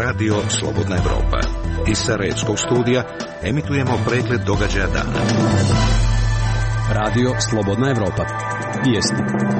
Radio Slobodna Evropa. Iz Sarajevskog studija emitujemo pregled događaja dana. Radio Slobodna Evropa. Vijesti.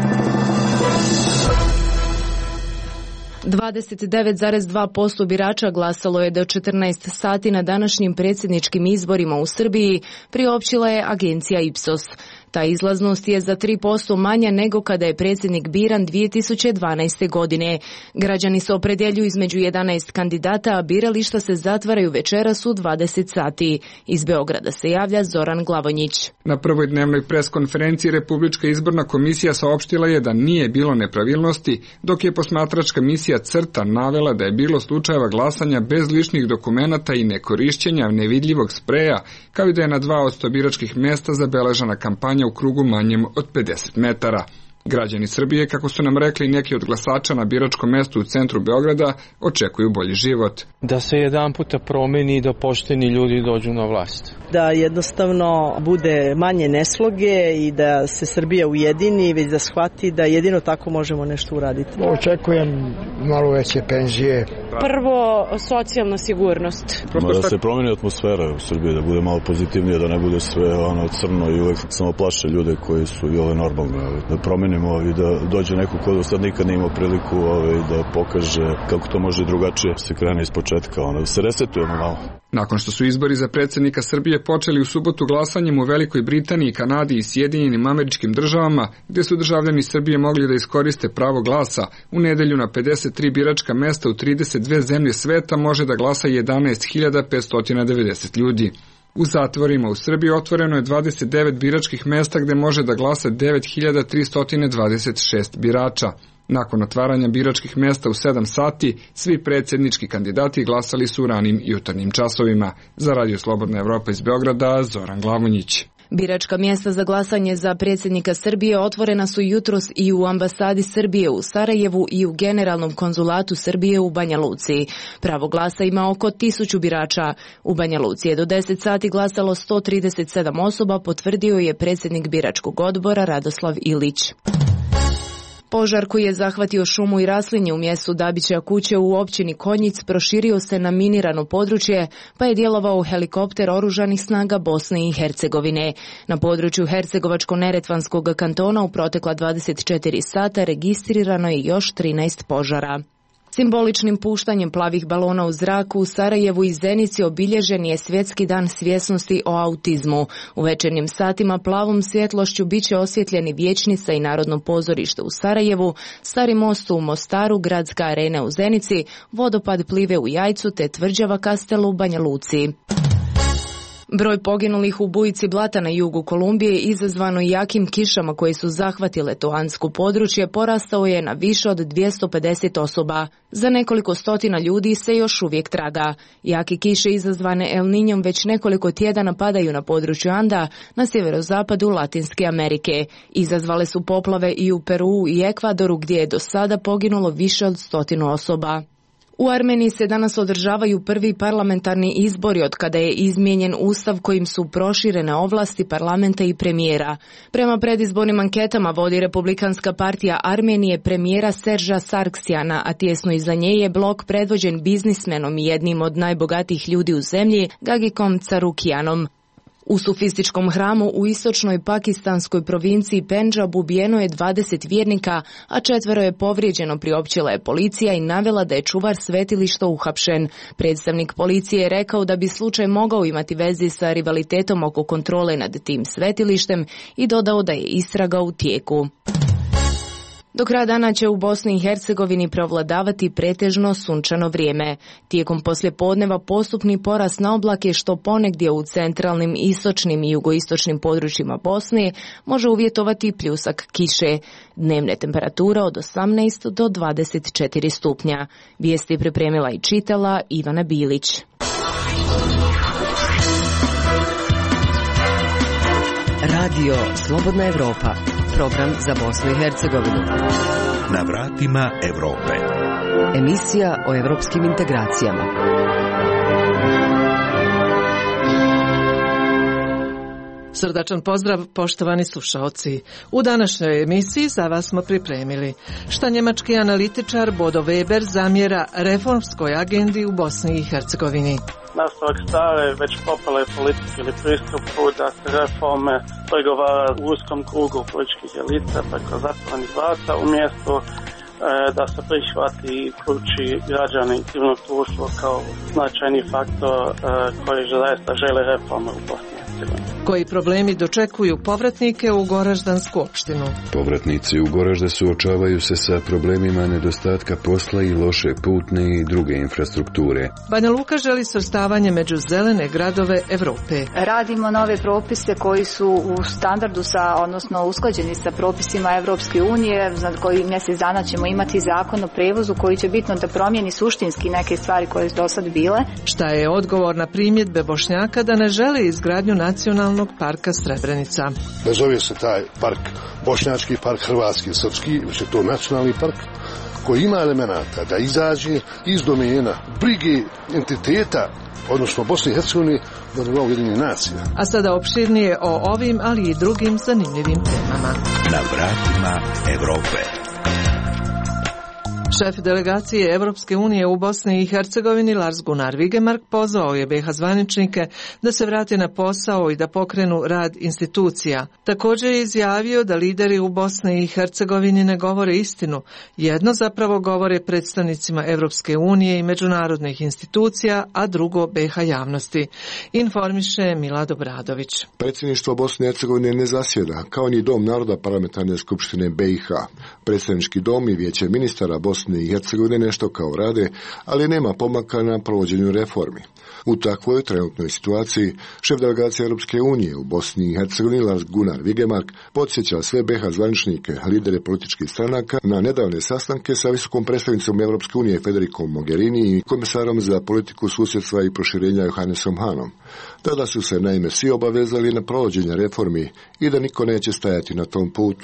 29,2% birača glasalo je do 14 sati na današnjim predsjedničkim izborima u Srbiji, priopćila je agencija Ipsos. Ta izlaznost je za 3% manja nego kada je predsjednik biran 2012. godine. Građani se opredjeljuju između 11 kandidata, a birališta se zatvaraju večeras u 20 sati. Iz Beograda se javlja Zoran Glavonjić. Na prvoj dnevnoj preskonferenciji Republička izborna komisija saopštila je da nije bilo nepravilnosti, dok je posmatračka misija CRTA navela da je bilo slučajeva glasanja bez ličnih dokumenata i nekorišćenja nevidljivog spreja, kao i da je na 2% biračkih mjesta zabeležena kampanja u krugu manjem od 50 metara. Građani Srbije, kako su nam rekli neki od glasača na biračkom mjestu u centru Beograda, očekuju bolji život. Da se jedan puta promeni i da pošteni ljudi dođu na vlast. Da jednostavno bude manje nesloge i da se Srbija ujedini, već da shvati da jedino tako možemo nešto uraditi. Očekujem malo veće penzije. Prvo, socijalna sigurnost. Da se promeni atmosfera u Srbiji, da bude malo pozitivnije, da ne bude sve crno i uvek samo plaše ljude koji su i normalno. Da promenimo i da dođe neko ko do sad nikad ne imao priliku da pokaže kako to može drugačije. Se krene iz početka, da se resetujemo malo. Nakon što su izbori za predsjednika Srbije počeli u subotu glasanjem u Velikoj Britaniji, Kanadi i Sjedinjenim Američkim Državama, gdje su državljani Srbije mogli da iskoriste pravo glasa, u nedelju na 53 biračka mesta u 32 zemlje sveta može da glasa 11.590 ljudi. U zatvorima u Srbiji otvoreno je 29 biračkih mesta gdje može da glasa 9.326 birača. Nakon otvaranja biračkih mjesta u 7 sati, svi predsjednički kandidati glasali su u ranim jutarnjim časovima. Za Radio Slobodna Evropa iz Beograda, Zoran Glavonjić. Biračka mjesta za glasanje za predsjednika Srbije otvorena su jutros i u ambasadi Srbije u Sarajevu i u Generalnom konzulatu Srbije u Banja Luci. Pravo glasa ima oko 1000 birača. U Banja Luci je do 10 sati glasalo 137 osoba, potvrdio je predsjednik biračkog odbora Radoslav Ilić. Požar koji je zahvatio šumu i raslinje u mjestu Dabića kuće u općini Konjic proširio se na minirano područje, pa je djelovao helikopter oružanih snaga Bosne i Hercegovine. Na području Hercegovačko-Neretvanskog kantona u protekla 24 sata registrirano je još 13 požara. Simboličnim puštanjem plavih balona u zraku u Sarajevu i Zenici obilježen je Svjetski dan svjesnosti o autizmu. U večernjim satima plavom svjetlošću bit će osvjetljeni Vijećnica i Narodno pozorište u Sarajevu, Stari most u Mostaru, Gradska arena u Zenici, vodopad Plive u Jajcu te tvrđava Kastel u Banja Luci. Broj poginulih u bujici blata na jugu Kolumbije izazvano jakim kišama koje su zahvatile to andsko područje porastao je na više od 250 osoba. Za nekoliko stotina ljudi se još uvijek traga. Jake kiše izazvane El Niñom već nekoliko tjedana padaju na području Anda na sjeverozapadu Latinske Amerike. Izazvale su poplave i u Peru i Ekvadoru gdje je do sada poginulo više od 100 osoba. U Armeniji se danas održavaju prvi parlamentarni izbori od kada je izmijenjen ustav kojim su proširene ovlasti parlamenta i premijera. Prema predizbornim anketama vodi Republikanska partija Armenije premijera Serža Sargsjana, a tjesno iza nje je blok predvođen biznismenom i jednim od najbogatijih ljudi u zemlji, Gagikom Carukianom. U sufističkom hramu u istočnoj pakistanskoj provinciji Pendžab ubijeno je 20 vjernika, a 4 je povrijeđeno, priopćila je policija i navela da je čuvar svetilišta uhapšen. Predstavnik policije je rekao da bi slučaj mogao imati veze sa rivalitetom oko kontrole nad tim svetilištem i dodao da je istraga u tijeku. Do kraja dana će u Bosni i Hercegovini prevladavati pretežno sunčano vrijeme. Tijekom poslijepodneva postupni porast na oblake što ponegdje u centralnim, istočnim i jugoistočnim područjima Bosne može uvjetovati pljusak kiše. Dnevne temperature od 18 do 24 stupnja. Vijesti pripremila i čitala Ivana Bilić. Radio Slobodna Evropa. Program za Bosnu i Hercegovinu. Na vratima Evrope. Emisija o evropskim integracijama. Srdačan pozdrav, poštovani slušaoci. U današnjoj emisiji za vas smo pripremili šta njemački analitičar Bodo Weber zamjera reformskoj agendi u Bosni i Hercegovini. Nastavak stare, već popale politike ili pristupu da se reforme pregovara u uskom krugu političkih elita preko zatvorenih vrata umjesto da se prihvati i uključi građani i civilno društvo kao značajni faktor koji zaista žele reforme u Bosni. Koji problemi dočekuju povratnike u Goraždansku opštinu? Povratnici u Goražde suočavaju se sa problemima nedostatka posla i loše putne i druge infrastrukture. Banja Luka želi svrstavanje među zelene gradove Evrope. Radimo nove propise koji su u standardu odnosno usklađeni sa propisima Evropske unije, za koji mjesec dana ćemo imati zakon o prevozu koji će bitno da promijeni suštinski neke stvari koje su do sad bile. Šta je odgovor na primjedbe Bošnjaka da ne žele izgradnju Nacionalnog parka Srebrenica? Ne zove se taj park bošnjački park, hrvatski, srpski, već je to nacionalni park koji ima elemenata da izađe iz domena brige entiteta, odnosno Bosne i Hercegovine, do nivoa Ujedinjenih nacija. A sada opširnije o ovim, ali i drugim zanimljivim temama. Na vratima Evrope. Šef delegacije Evropske unije u Bosni i Hercegovini Lars Gunnar Vigemark pozvao je BiH zvaničnike da se vrate na posao i da pokrenu rad institucija. Također je izjavio da lideri u Bosni i Hercegovini ne govore istinu. Jedno zapravo govore predstavnicima Evropske unije i međunarodnih institucija, a drugo BiH javnosti. Informiše Milad Obradović. Predsjedništvo Bosne i Hercegovine ne zasjeda, kao ni Dom naroda parlamentarne skupštine BiH. Predstavnički dom i vijeće ministara Bosne i Hercegovine nešto kao rade, ali nema pomaka na provođenju reformi. U takvoj trenutnoj situaciji šef delegacije Europske unije u Bosni i Hercegovini Lars Gunnar Vigemark podsjeća sve BiH zvaničnike, lidere političkih stranaka na nedavne sastanke sa visokom predstavnicom Europske unije Federikom Mogherini i komisarom za politiku susjedstva i proširenja Johannesom Hanom. Tada su se naime svi obavezali na provođenje reformi i da niko neće stajati na tom putu.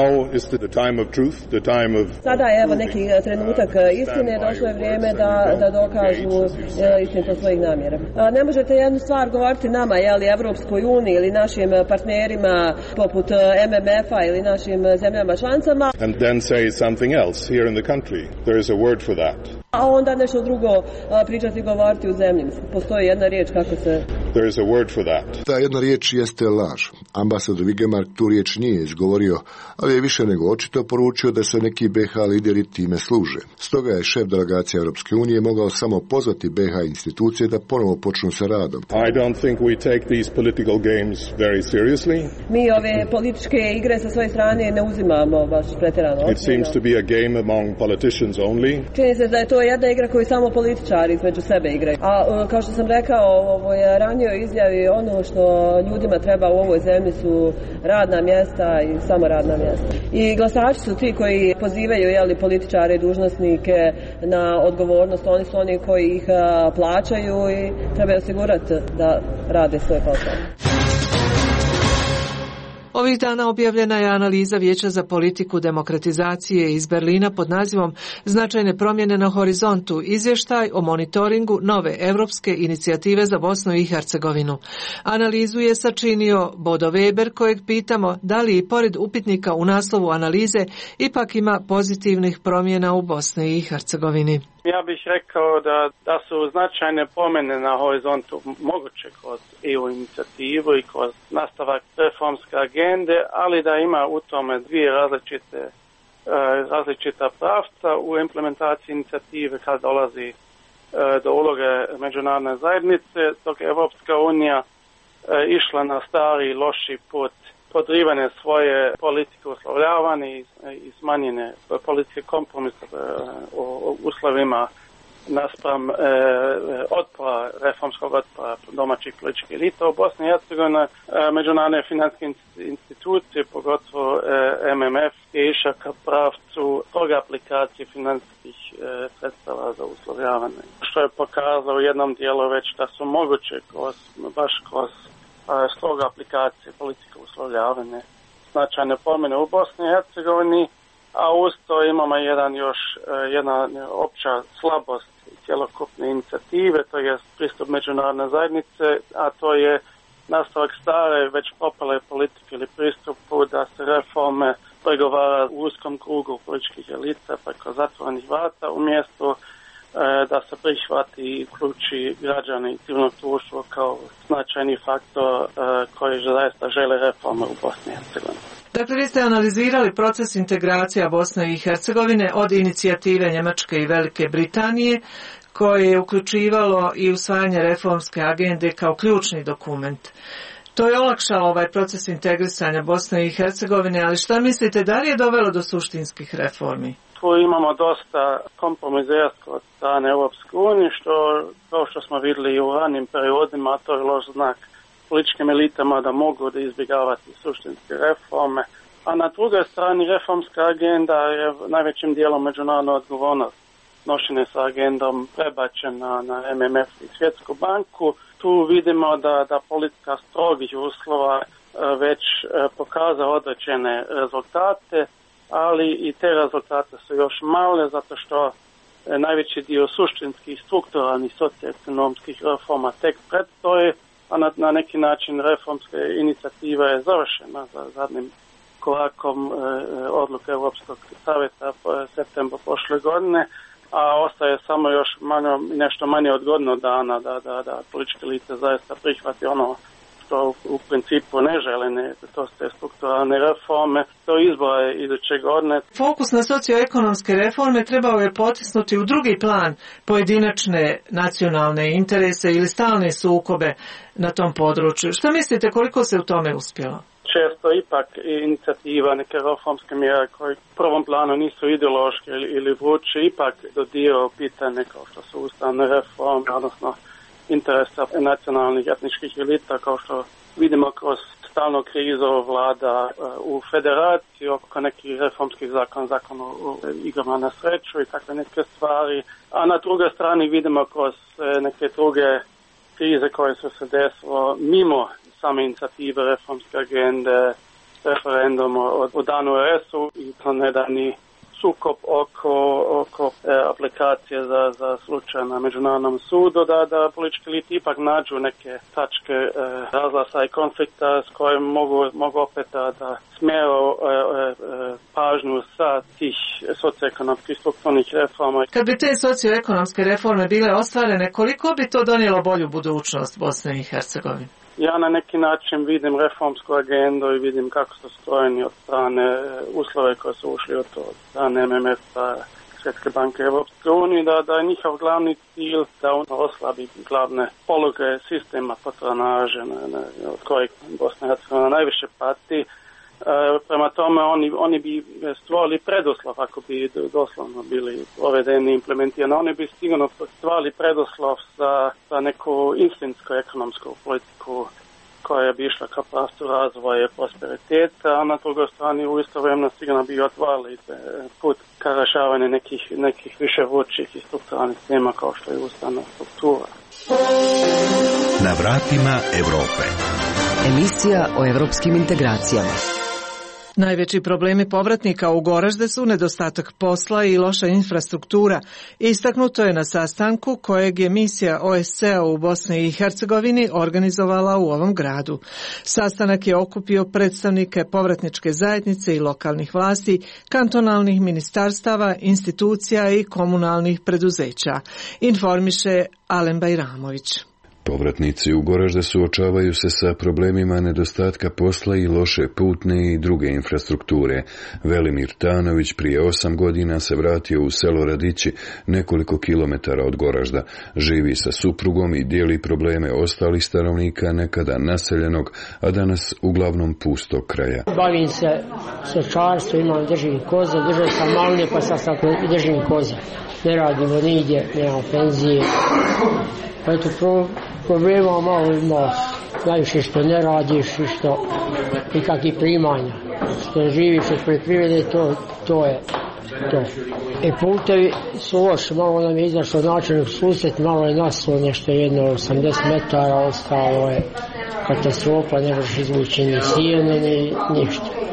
Sada je evo neki trenutak istine, došlo je vrijeme da dokažu istinitost svojih namjera. Ne možete jednu stvar govoriti nama, Evropskoj uniji ili našim partnerima poput MMF-a ili našim zemljama članicama. And then say something else here in the country. There is a word for that. A onda nešto drugo pričati i govoriti u zemlji. Postoji jedna riječ kako se... There is a word for that. Ta jedna riječ jeste laž. Ambasador Vigemark tu riječ nije izgovorio, ali je više nego očito poručio da se neki BiH lideri time služe. Stoga je šef delegacije Europske unije mogao samo pozvati BiH institucije da ponovo počnu sa radom. I don't think we take these political games very seriously. Mi ove političke igre sa svoje strane ne uzimamo baš pretjerano ozbiljno. It seems to be a game among politicians only. Čini se da je to jedna igra koju samo političari između sebe igraju. A kao što sam rekao u ovoj ranijoj izjavi, ono što ljudima treba u ovoj zemlji su radna mjesta i samo radna mjesta. I glasači su ti koji pozivaju političare i dužnosnike na odgovornost. Oni su oni koji ih plaćaju i trebaju osigurati da rade svoj posao. Ovih dana objavljena je analiza Vijeća za politiku demokratizacije iz Berlina pod nazivom Značajne promjene na horizontu, izvještaj o monitoringu nove evropske inicijative za Bosnu i Hercegovinu. Analizu je sačinio Bodo Weber, kojeg pitamo da li i pored upitnika u naslovu analize ipak ima pozitivnih promjena u Bosni i Hercegovini. Ja bih rekao da su značajne promjene na horizontu moguće kroz EU inicijativu i kroz nastavak reformske agende, ali da ima u tome dvije različita pravca u implementaciji inicijative kad dolazi do uloge međunarodne zajednice, dok je Evropska unija išla na stari loši put podrivane svoje politike uslovljavane i smanjene politike kompromisa o uslovima naspram otpora, reformskog otpora domaćih političkih elita u Bosni i Hercegovini. Međunarodne financijske institucije, pogotovo MMF, je išao ka pravcu toga aplikacije financijskih sredstava za uslovljavanje. Što je pokazalo u jednom dijelu već da su moguće baš kroz sloga aplikacije politike uslovljavanja značajne promjene u Bosni i Hercegovini, a uz to imamo jedna opća slabost cjelokupne inicijative, to je pristup međunarodne zajednice, a to je nastavak stare, već propale politike ili pristupu da se reforme pregovara u uskom krugu političkih elita preko zatvorenih vrata, umjesto da se prihvati i uključi građani i civilno društvo kao značajni faktor koji zaista žele reforme u Bosni i Hercegovini. Dakle, vi ste analizirali proces integracija Bosne i Hercegovine od inicijative Njemačke i Velike Britanije, koje je uključivalo i usvajanje reformske agende kao ključni dokument. To je olakšalo ovaj proces integrisanja Bosne i Hercegovine, ali šta mislite, da li je dovelo do suštinskih reformi? Tu imamo dosta kompromizerstva od strane Europske unije, kao što smo vidjeli i u ranim periodima, to je loš znak političkim elitama da mogu da izbjegavati suštinske reforme. A na drugoj strani reformska agenda je najvećim dijelom međunarodna odgovornost. Nošenje sa agendom prebačena na MMF i Svjetsku banku. Tu vidimo da politika strogih uslova već pokazala određene rezultate, ali i te rezultate su još male zato što najveći dio suštinskih, strukturalnih, socioekonomskih reforma tek predstoji, a na neki način reformska inicijativa je završena za zadnjim korakom odluke Europskog savjeta septembra prošle godine, a ostaje samo još nešto manje od godinu dana da političke elite zaista prihvati ono što u principu ne žele, to su te strukturalne reforme, to izbora iduće godine. Fokus na socioekonomske reforme trebao je potisnuti u drugi plan pojedinačne nacionalne interese ili stalne sukobe na tom području. Što mislite, koliko se u tome uspjelo? Često ipak inicijativa, neke reformske mjere koje u prvom planu nisu ideološke ili vruće, ipak dodiraju pitanje kao što su ustavne reforme, odnosno interesa nacionalnih etničkih elita, kao što vidimo kroz stalnu krizu vlada u federaciji oko nekih reformskih zakon o igrama na sreću i takve neke stvari. A na drugoj strani vidimo kroz neke druge krize koje su se desilo mimo same inicijative reformske agende, referendum o danu RS-u i to nedavni sukob oko aplikacije za slučaj na Međunarodnom sudu, da politički eliti ipak nađu neke tačke razglasa i konflikta s kojim mogu opet da smjeru pažnju sa tih socioekonomskih strukturnih reforma. Kad bi te socioekonomske reforme bile ostvarene, koliko bi to donijelo bolju budućnost Bosne i Hercegovine? Ja na neki način vidim reformsku agendu i vidim kako su strojeni od strane uslove koje su ušli od strane MMF-a, Svjetske banke Europske unije, da je njihov glavni cilj da oslabi glavne poluge sistema patronaže od kojeg Bosna i Hercegovina najviše pati. Prema tome oni bi stvorili preduslov ako bi doslovno bili provedeni i implementirani. Oni bi sigurno stvorili preduslov za neku istinsku ekonomsku politiku koja bi išla ka pravcu razvoja i prosperiteta, a na drugoj strani u isto vremena sigurno bi otvarali put ka rješavanju nekih više vrućih i strukturalnih tema kao što je ustavna struktura. Na vratima Europe. Emisija o evropskim integracijama. Najveći problemi povratnika u Goražde su nedostatak posla i loša infrastruktura. Istaknuto je na sastanku kojeg je misija OSCE u Bosni i Hercegovini organizovala u ovom gradu. Sastanak je okupio predstavnike povratničke zajednice i lokalnih vlasti, kantonalnih ministarstava, institucija i komunalnih preduzeća. Informiše Alen Bajramović. Povratnici u Goražde suočavaju se sa problemima nedostatka posla i loše putne i druge infrastrukture. Velimir Tanović prije 8 godina se vratio u selo Radići nekoliko kilometara od Goražda. Živi sa suprugom i dijeli probleme ostalih stanovnika nekada naseljenog, a danas uglavnom pustog kraja. Bavim se stočarstvom, držim koze, držao sam malne pa sad držim koze. Ne radimo nigdje, nemamo penzije. Pa eto, problema malo ima, najviše što ne radiš i što nikakvih primanja. Što živiš od poljoprivrede, to je to. Putevi su loši, malo nam je izašao načelnik susret, malo je nasuo nešto 80 metara, ostalo je katastrofa, ne možeš izvući ni sjene, ni ništa.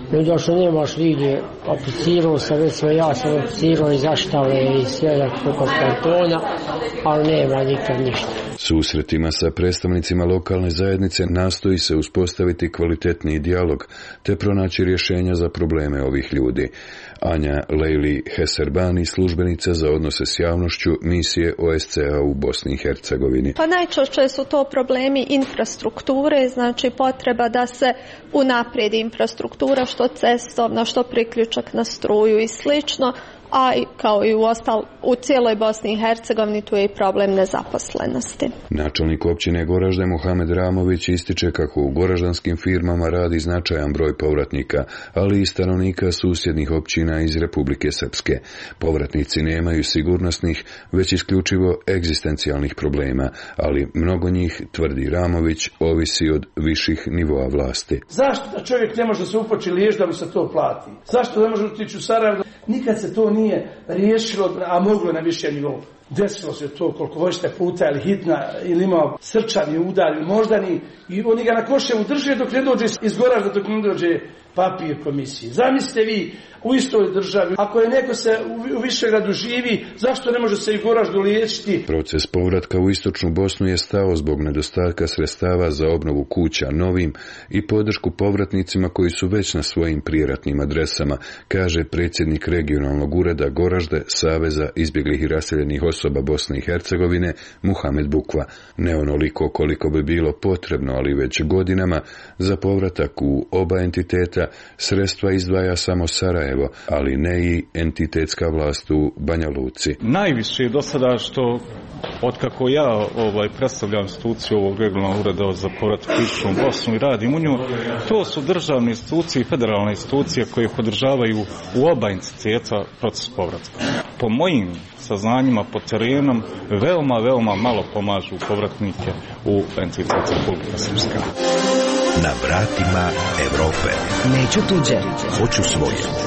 Mi došlo nemaš ligdje, aplicirao sam, već sve ja sam aplicirao i zaštave i sve preko kantona, ali nema nikad ništa. Susretima sa predstavnicima lokalne zajednice nastoji se uspostaviti kvalitetniji dijalog te pronaći rješenja za probleme ovih ljudi. Anja Lejli Heserbani, službenica za odnose s javnošću misije OSCE-a u Bosni i Hercegovini. Pa najčešće su to problemi infrastrukture, znači potreba da se unaprijedi infrastruktura, što cestovna, što priključak na struju i slično, a kao i u cijeloj Bosni i Hercegovini tu je i problem nezaposlenosti. Načelnik općine Goražde Muhamed Ramović ističe kako u goraždanskim firmama radi značajan broj povratnika, ali i stanovnika susjednih općina iz Republike Srpske. Povratnici nemaju sigurnosnih, već isključivo egzistencijalnih problema, ali mnogo njih, tvrdi Ramović, ovisi od viših nivoa vlasti. Zašto da čovjek ne može se upoći liješ da mu se to plati? Zašto ne može otići u Sarajevo? Nikad se to nije riješilo, a moglo na više nivou. Desilo se to koliko hoćete puta, ili hitna, ili imao srčani udar, ili moždani, i oni ga na koševu drže dok ne dođe iz Goražda, dok ne dođe papir komisije. Zamislite vi u istoj državi, ako je neko se u Višegradu živi, zašto ne može se i Goraždu liječiti? Proces povratka u istočnu Bosnu je stao zbog nedostatka sredstava za obnovu kuća novim i podršku povratnicima koji su već na svojim prijeratnim adresama, kaže predsjednik regionalnog ureda Goražde Saveza izbjeglih i raseljenih osoba Bosne i Hercegovine Muhamed Bukva. Ne onoliko koliko bi bilo potrebno, ali već godinama za povratak u oba entiteta sredstva izdvaja samo Sarajevo, ali ne i entitetska vlast u Banja Luci. Najviše do sada što, otkako ja predstavljam instituciju ovog regionalnog ureda za povratak u istočnu Bosnu i radim u nju, to su državne institucije i federalne institucije koje podržavaju u oba entiteta proces povratka. Po mojim saznanjima po terenom veoma malo pomažu povratnike u entitet Republike Srpske. Na vratima Evrope. Neću tuđe. Hoću svoje.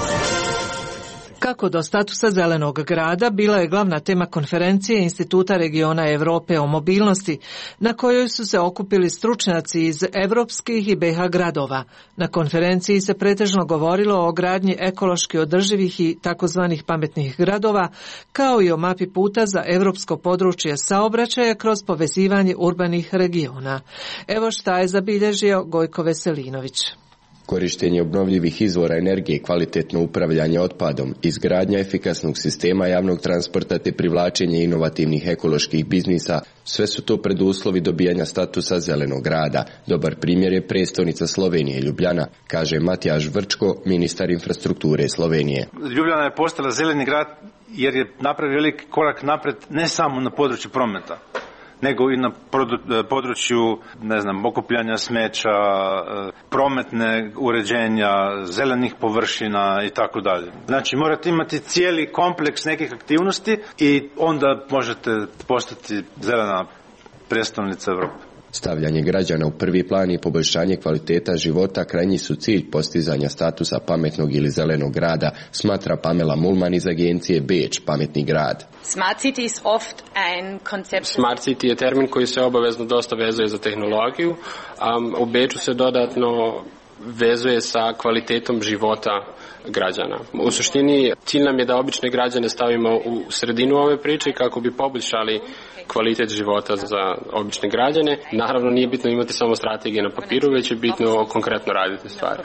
Kako do statusa zelenog grada bila je glavna tema konferencije Instituta regiona Europe o mobilnosti, na kojoj su se okupili stručnjaci iz evropskih i BiH gradova. Na konferenciji se pretežno govorilo o gradnji ekološki održivih i takozvanih pametnih gradova, kao i o mapi puta za evropsko područje saobraćaja kroz povezivanje urbanih regiona. Evo šta je zabilježio Gojko Veselinović. Korištenje obnovljivih izvora energije, kvalitetno upravljanje otpadom, izgradnja efikasnog sistema javnog transporta te privlačenje inovativnih ekoloških biznisa, sve su to preduslovi dobijanja statusa zelenog grada. Dobar primjer je prestolnica Slovenije, Ljubljana, kaže Matjaž Vrčko, ministar infrastrukture Slovenije. Ljubljana je postala zeleni grad jer je napravio veliki korak napred ne samo na području prometa, nego i na području, okupljanja smeća, prometne uređenja, zelenih površina i tako dalje. Znači, morate imati cijeli kompleks nekih aktivnosti i onda možete postati zelena prijestolnica Europe. Stavljanje građana u prvi plan i poboljšanje kvaliteta života krajnji su cilj postizanja statusa pametnog ili zelenog grada, smatra Pamela Mulman iz agencije Beč, pametni grad. Smart City je termin koji se obavezno dosta vezuje za tehnologiju, a u Beču se dodatno vezuje sa kvalitetom života građana. U suštini cilj nam je da obične građane stavimo u sredinu ove priče kako bi poboljšali kvalitet života za obične građane. Naravno nije bitno imati samo strategije na papiru, već je bitno konkretno raditi stvari.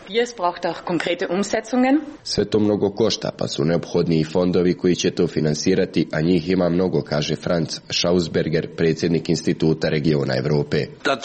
Sve to mnogo košta, pa su neophodni i fondovi koji će to finansirati, a njih ima mnogo, kaže Franz Schausberger, predsjednik Instituta regiona Europe.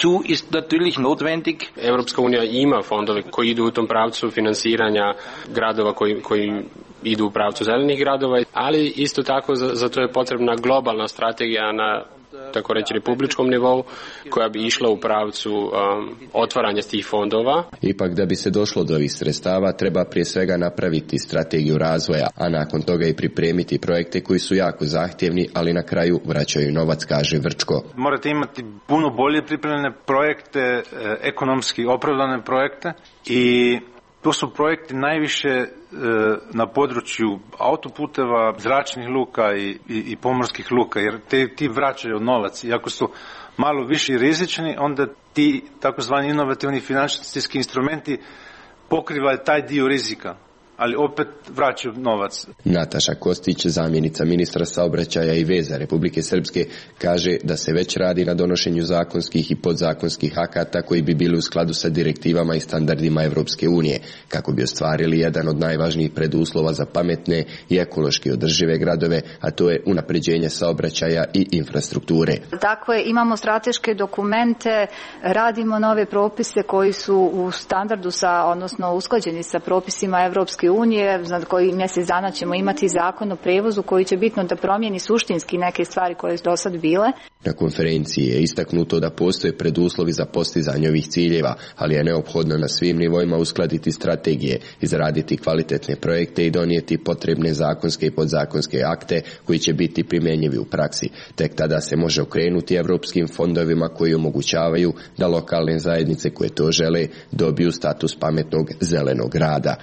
Evropska unija ima fondove koji idu u tom pravcu finansiranja gradova koji idu u pravcu zelenih gradova, ali isto tako za to je potrebna globalna strategija na tako reći republičkom nivou koja bi išla u pravcu otvaranja tih fondova. Ipak da bi se došlo do ovih sredstava treba prije svega napraviti strategiju razvoja, a nakon toga i pripremiti projekte koji su jako zahtjevni, ali na kraju vraćaju novac, kaže Vrčko. Morate imati puno bolje pripremljene projekte, ekonomski opravdane projekte i to su projekti najviše na području autoputeva, zračnih luka i pomorskih luka, jer ti vraćaju novac. I ako su malo više rizični, onda ti takozvani inovativni financijski instrumenti pokriva taj dio rizika, ali opet vraćaju novac. Nataša Kostić, zamjenica ministra saobraćaja i veza Republike Srpske, kaže da se već radi na donošenju zakonskih i podzakonskih akata koji bi bili u skladu sa direktivama i standardima Evropske unije, kako bi ostvarili jedan od najvažnijih preduslova za pametne i ekološki održive gradove, a to je unapređenje saobraćaja i infrastrukture. Dakle, imamo strateške dokumente, radimo nove propise koji su u standardu odnosno usklađeni sa propisima Evropske unije, za koji mjesec dana ćemo imati zakon o prevozu koji će bitno da promijeni suštinski neke stvari koje su do sad bile. Na konferenciji je istaknuto da postoje preduslovi za postizanje ovih ciljeva, ali je neophodno na svim nivoima uskladiti strategije, izraditi kvalitetne projekte i donijeti potrebne zakonske i podzakonske akte koji će biti primjenjivi u praksi. Tek tada se može okrenuti evropskim fondovima koji omogućavaju da lokalne zajednice koje to žele dobiju status pametnog zelenog grada.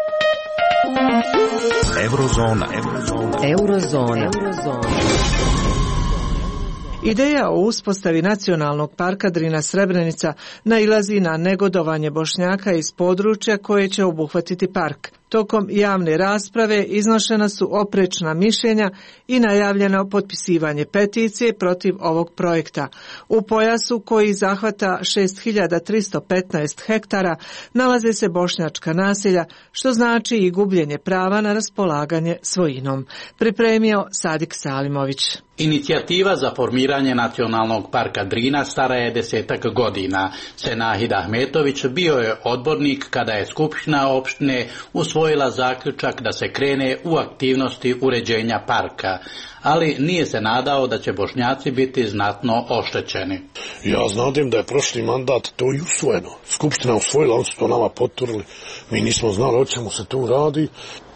Eurozona. Ideja o uspostavi nacionalnog parka Drina Srebrenica nailazi na negodovanje Bošnjaka iz područja koje će obuhvatiti park. Tokom javne rasprave iznošena su oprečna mišljenja i najavljeno potpisivanje peticije protiv ovog projekta. U pojasu koji zahvata 6315 hektara nalaze se bošnjačka naselja, što znači i gubljenje prava na raspolaganje svojinom. Pripremio Sadik Salimović. Inicijativa za formiranje nacionalnog parka Drina stara je 10 godina. Senahid Ahmetović bio je odbornik kada je Skupština opštine usvojila zaključak da se krene u aktivnosti uređenja parka, ali nije se nadao da će Bošnjaci biti znatno oštećeni. Ja znam da je prošli mandat to i usvojeno. Skupština usvojila, oni su to nama poturili. Mi nismo znali o čemu se tu radi.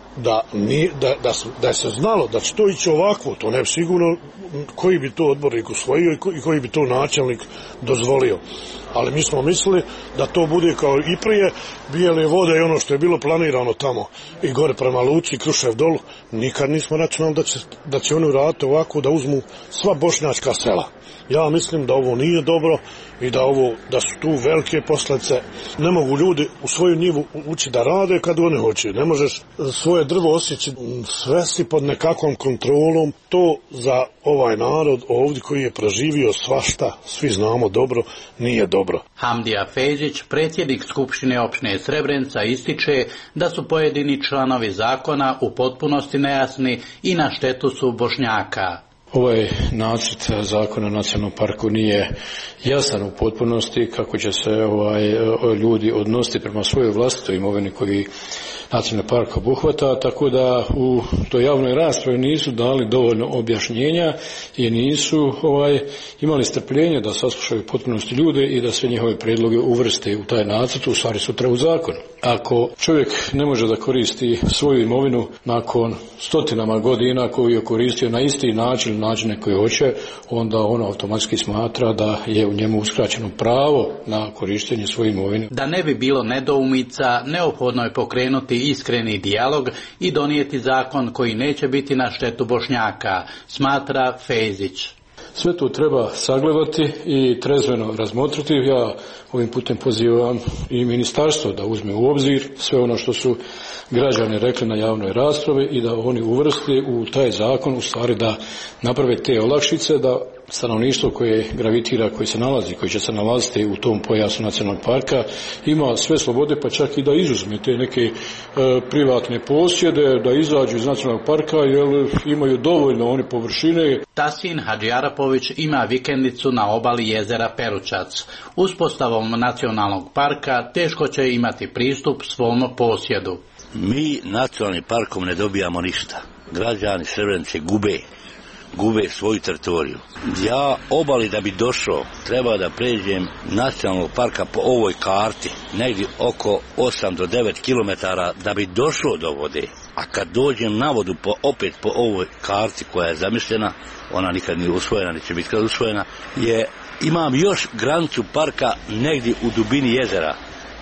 Da se znalo da će to ići ovako, to ne bi sigurno koji bi to odbornik usvojio i koji bi to načelnik dozvolio. Ali mi smo mislili da to bude kao i prije Bijele vode i ono što je bilo planirano tamo i gore prema Luci i Krušev dolu. Nikad nismo računali da će oni uraditi ovako da uzmu sva bošnjačka sela. Ja mislim da ovo nije dobro i da su tu velike posljedice. Ne mogu ljudi u svoju njivu ući da rade kad oni hoće. Ne možeš svoje drvo osjeći svesti pod nekakvom kontrolom. To za ovaj narod ovdje koji je preživio svašta, svi znamo dobro, nije dobro. Hamdija Fejzić, predsjednik Skupštine opštine Srebrenica, ističe da su pojedini članovi zakona u potpunosti nejasni i na štetu su Bošnjaka. Ovaj nacrt zakona o nacionalnom parku nije jasan u potpunosti kako će se ljudi odnositi prema svojoj vlastitoj imovini koji nacionalni park obuhvata, tako da u toj javnoj raspravi nisu dali dovoljno objašnjenja i nisu imali strpljenja da saslušaju potpunosti ljude i da sve njihove prijedloge uvrste u taj nacrt, u stvari sutra u zakon. Ako čovjek ne može da koristi svoju imovinu nakon stotinama godina koju je koristio na isti način koji hoće, onda on automatski smatra da je u njemu uskraćeno pravo na korištenje svoje imovine. Da ne bi bilo nedoumica, neophodno je pokrenuti iskreni dijalog i donijeti zakon koji neće biti na štetu Bošnjaka, smatra Fejzić. Sve to treba sagledati i trezveno razmotriti. Ja ovim putem pozivam i ministarstvo da uzme u obzir sve ono što su građani rekli na javnoj raspravi i da oni uvrsti u taj zakon, u stvari da naprave te olakšice, da stanovništvo koje gravitira, koji će se nalaziti u tom pojasu nacionalnog parka, ima sve slobode, pa čak i da izuzme te neke privatne posjede, da izađu iz nacionalnog parka, jer imaju dovoljno one površine. Tasin Hadžijarapović ima vikendicu na obali jezera Peručac. Uspostavom nacionalnog parka teško će imati pristup svom posjedu. Mi nacionalnim parkom ne dobijamo ništa. Građani Srebrenice gube svoju teritoriju. Ja obali da bi došao, treba da pređem nacionalnog parka po ovoj karti, negdje oko 8 do 9 km da bi došao do vode. A kad dođem na vodu opet po ovoj karti koja je zamišljena, ona nikad nije usvojena, neće biti kad usvojena, imam još granicu parka negdje u dubini jezera.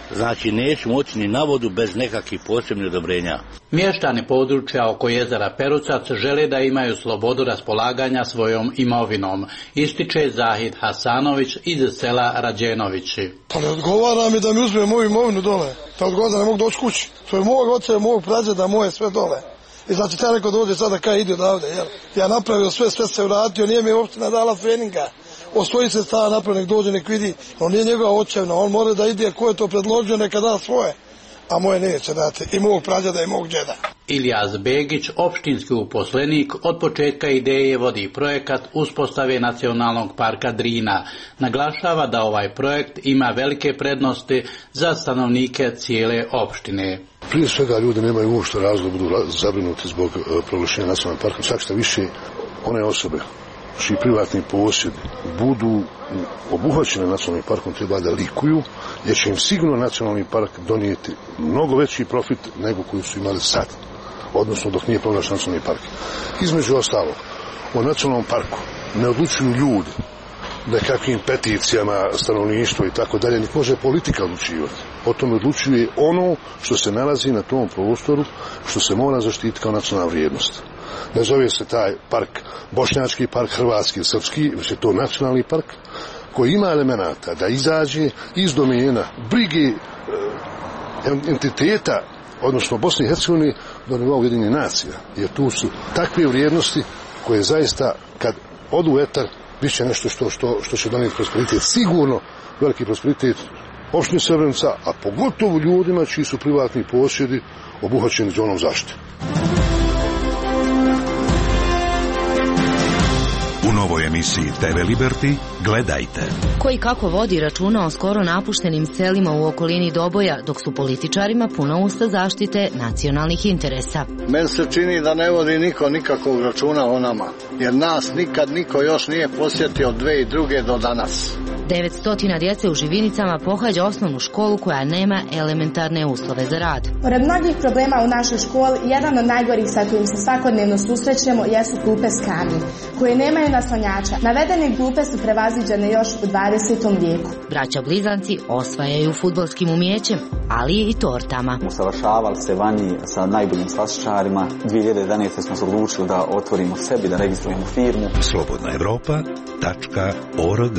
Znači neću moći ni na vodu bez nekakvih posebnih odobrenja. Mještani područja oko jezera Perucac žele da imaju slobodu raspolaganja svojom imovinom, ističe Zahid Hasanović iz sela Rađenovići. Pa ne odgovara mi da mi uzme moju imovinu dole, da odgovara ne mogu doći kući. To je mog oca, mog prađeda, moje sve dole. I znači taj neko dođe sada kaj ide odavde, jel? Ja napravio sve se vratio, nije mi opština dala treninga. Osvoji se stava napravio, nek dođe, nek vidi. On nije njegova očevna, on mora da ide ko je to predložio, neka da svoje. A moje neće dati, i mog prađeda i mog džeda. Ilijaz Begić, opštinski uposlenik, od početka ideje vodi projekat uspostave Nacionalnog parka Drina. Naglašava da ovaj projekt ima velike prednosti za stanovnike cijele opštine. Prije svega ljudi nemaju uopšte razlog budu zabrinuti zbog proglašenja nacionalnog parka. Čak šta više, one osobe čiji privatni posjedi budu obuhvaćene nacionalnim parkom treba da likuju, jer će im sigurno nacionalni park donijeti mnogo veći profit nego koji su imali sad, odnosno dok nije proglašen nacionalni park. Između ostalog, o nacionalnom parku ne odlučuju ljudi, da kakvim peticijama stanovništvo i tako dalje, niti može politika odlučivati. O tome odlučuje ono što se nalazi na tom prostoru, što se mora zaštititi kao nacionalna vrijednost. Ne zove se taj park bošnjački park, hrvatski ili srpski, već je to nacionalni park koji ima elemenata da izađe iz domena brige entiteta, odnosno Bosne i Hercegovine, do nivoa Ujedinjenih nacija. Jer tu su takve vrijednosti koje zaista kad odu u etar bit će nešto što će donijeti prosperitet. Sigurno veliki prosperitet opštine Srebrenica, a pogotovo ljudima čiji su privatni posjedi obuhvaćeni zonom zaštite. U novoj emisiji TV Liberty gledajte. Koji kako vodi računa o skoro napuštenim selima u okolini Doboja, dok su političarima puna usta zaštite nacionalnih interesa. Meni se čini da ne vodi niko nikakvog računa o nama, jer nas nikad niko još nije posjetio od 2002. do danas. 900 djece u Živinicama pohađa osnovnu školu koja nema elementarne uslove za rad. Pored mnogih problema u našoj školi, jedan od najgorih sa kojim se svakodnevno susrećemo jesu klupe s kamnjem, koje nemaju naslonjača. Navedene klupe su prevaziđene još u 20. vijeku. Braća blizanci osvajaju fudbalskim umijećem, ali i tortama. Usavršavali se vani sa najboljim slastičarima. 2011. smo se odlučili da otvorimo sebi, da registrujemo firmu. slobodnaevropa.org.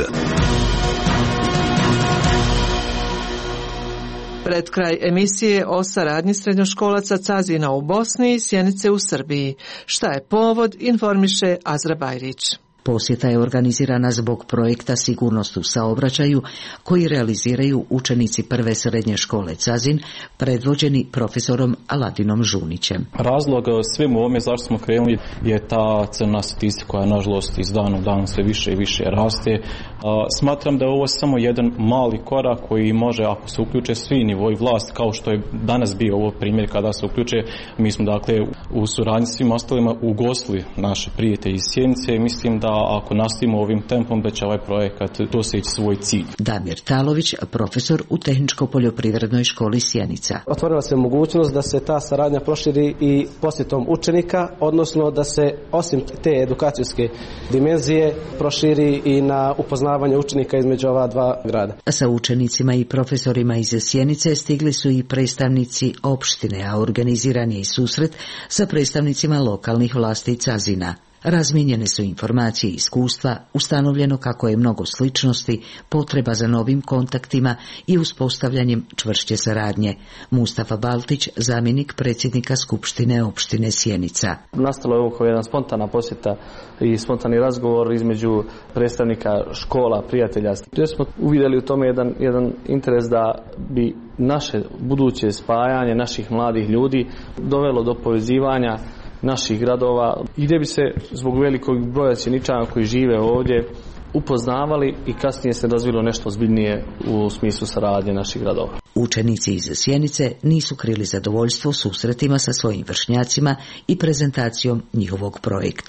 Pred kraj emisije o saradnji srednjoškolaca Cazina u Bosni i Sjenice u Srbiji. Šta je povod, informiše Azra Bajrić. Posjeta je organizirana zbog projekta Sigurnost u saobraćaju koji realiziraju učenici prve srednje škole Cazin, predvođeni profesorom Aladinom Žunićem. Razlog svemu ovome zašto smo krenuli je ta crna statistika koja nažalost iz dana u dan sve više i više raste. Smatram da je ovo samo jedan mali korak koji može, ako se uključe svi nivoi vlasti, kao što je danas bio ovo primjer kada se uključe, mi smo dakle u suradnji s svim ostalima ugostili naše prijatelje iz Sjenice i mislim da ako nastavimo ovim tempom da će ovaj projekat doseći svoj cilj. Damir Talović, profesor u Tehničko-poljoprivrednoj školi Sjenica. Otvorila se mogućnost da se ta saradnja proširi i posjetom učenika, odnosno da se osim te edukacijske dimenzije proširi i na upoznavanje učenika između ova dva grada. Sa učenicima i profesorima iz Sjenice stigli su i predstavnici opštine, a organiziran je i susret sa predstavnicima lokalnih vlasti Cazina. Razmijenjene su informacije i iskustva, ustanovljeno kako je mnogo sličnosti, potreba za novim kontaktima i uspostavljanjem čvršće saradnje. Mustafa Baltić, zamjenik predsjednika Skupštine opštine Sjenica. Nastalo je ovo kao jedan spontana posjeta i spontani razgovor između predstavnika škola, prijatelja. Gdje smo uvidjeli u tome jedan interes da bi naše buduće spajanje naših mladih ljudi dovelo do povezivanja naših gradova i gdje bi se zbog velikog broja Sjeničana koji žive ovdje upoznavali i kasnije se razvilo nešto ozbiljnije u smislu saradnje naših gradova. Učenici iz Sjenice nisu krili zadovoljstvo susretima sa svojim vršnjacima i prezentacijom njihovog projekta.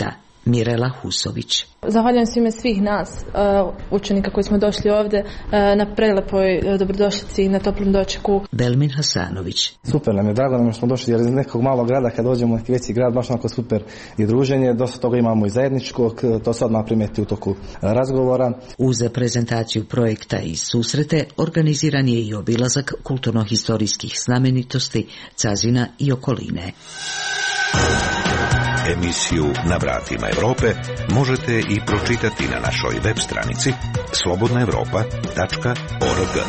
Mirela Husović. Zahvaljujem se ime svih nas, učenika koji smo došli ovdje, na prelepoj dobrodošlici i na toplom dočeku. Belmin Hasanović. Super nam je, drago nam smo došli jer iz nekog malog grada kad dođemo u neki veći grad baš onako super i druženje, dosta toga imamo i zajedničkog, to se odmah primeti u toku razgovora. Uz prezentaciju projekta i susrete organiziran je i obilazak kulturno-historijskih znamenitosti Cazina i okoline. Emisiju Na vratima Europe možete i pročitati na našoj web stranici slobodnaevropa.org.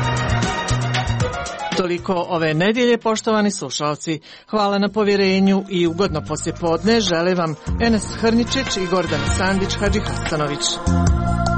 Toliko ove nedjelje, poštovani slušalci. Hvala na povjerenju i ugodno poslijepodne žele vam Enes Hrničić i Gordan Sandić Hadžihasanović.